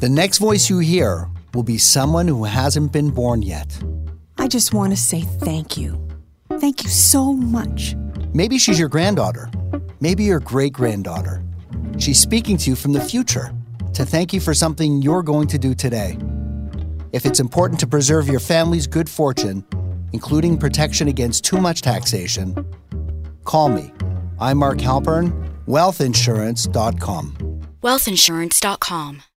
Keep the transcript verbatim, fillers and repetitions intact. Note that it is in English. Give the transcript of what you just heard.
The next voice you hear will be someone who hasn't been born yet. I just want to say thank you. Thank you so much. Maybe she's your granddaughter. Maybe your great-granddaughter. She's speaking to you from the future to thank you for something you're going to do today. If it's important to preserve your family's good fortune, including protection against too much taxation, call me. I'm Mark Halpern, wealth insurance dot com. wealth insurance dot com.